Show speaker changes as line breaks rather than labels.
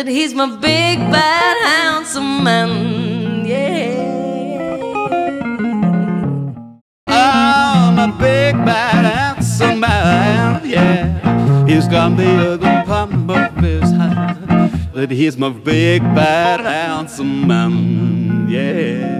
that he's my big bad handsome man, yeah.
I'm a big bad handsome man, yeah. He's got the ugly palm of his hand, but he's my big bad handsome man, yeah.